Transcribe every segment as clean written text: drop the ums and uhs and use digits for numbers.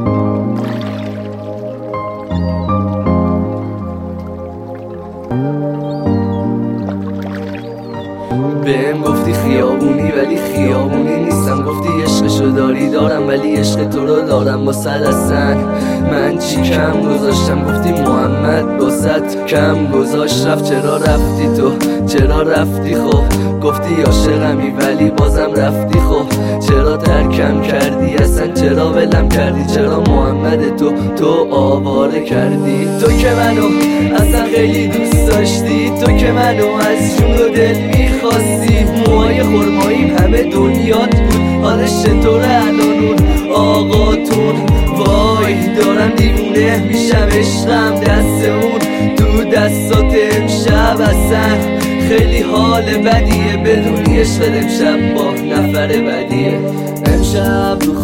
بهم گفتی خیابونی ولی خیابونی نیستم، گفتی عشقشو دارم ولی عشق تو رو دارم. با صد از سنگ من چی کم گذاشتم، گفتی محمد با صد کم گذاشت. رفت چرا رفتی تو، چرا رفتی خب؟ گفتی عاشقمی ولی بازم رفتی خب. چرا ترکم کردی اصلا، چرا ولم کردی؟ چرا محمد تو آواره کردی؟ تو که منو اصلا خیلی دوست داشتی، تو که منو از جون و دل میخواستی. موهای خرماییم همه دنیات بود، حالش چطوره الان اون آقاتون؟ وای دارم دیوونه میشم، عشقم دست اون تو دستات امشب. اصلا خیلی حال بدیه بدونی عشق امشب با نفر بدیه. امشب رو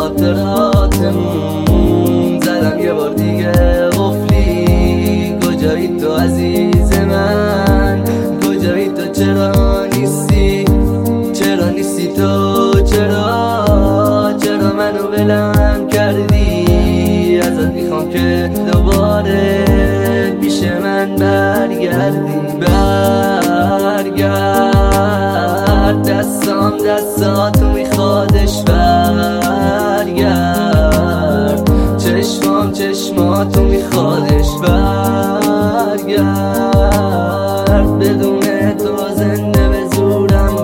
خاطراتمون زدم یه بار دیگه قفلی. کجایی تو عزیز من، کجایی تو؟ چرا نیستی، چرا نیستی تو؟ چرا منو ولم کردی؟ ازت میخوام که دوباره پیش من برگردی. برگرد دستاتو میخوادش، برگرد چشماتو میخوادش، برگرد بدون تو زنده به زورم،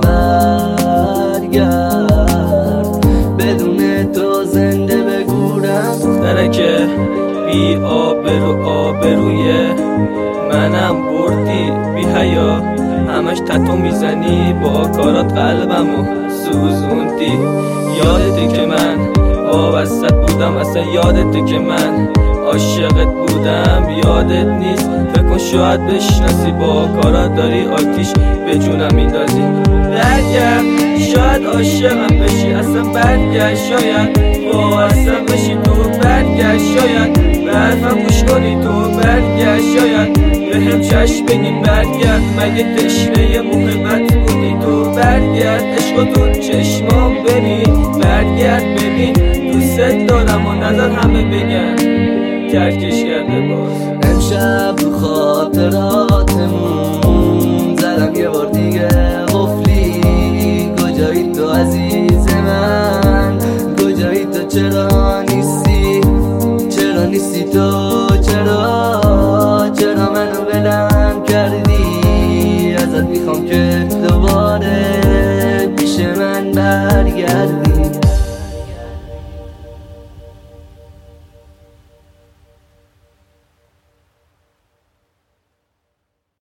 برگرد بدون تو زنده به گورم. درکه بی آبروی منم بردی بی حیا، همش تتو میزنی با کارات قلبمو سوزوندی. یادته که من وابستت بودم، اصلا یادته که من عاشقت بودم؟ یادت نیست؟ فکر کن شاید بشناسی، با کارات داری آتیش به جونم میندازی. برگرد شاید عاشقم بشی، اصلا برگرد شاید وابستم بشی تو. برگرد شاید به حرفم گوش کنی تو. برگرد شاید به هم چشم بگی. برگرد مگه تشنه محبت بودی تو؟ برگرد عشقاتون چشمام ببین. برگرد ببین دوست دارم و نظر همه بگن ترکش کرده باز. امشب رو خاطراتمون زدم یه بار دیگه قفلی. کجایی تو عزیز من، کجایی تو؟ چرا نیستی، چرا نیستی تو؟ چرا منو ولم کردی؟ ازت میخوام که دوباره پیش من برگردی.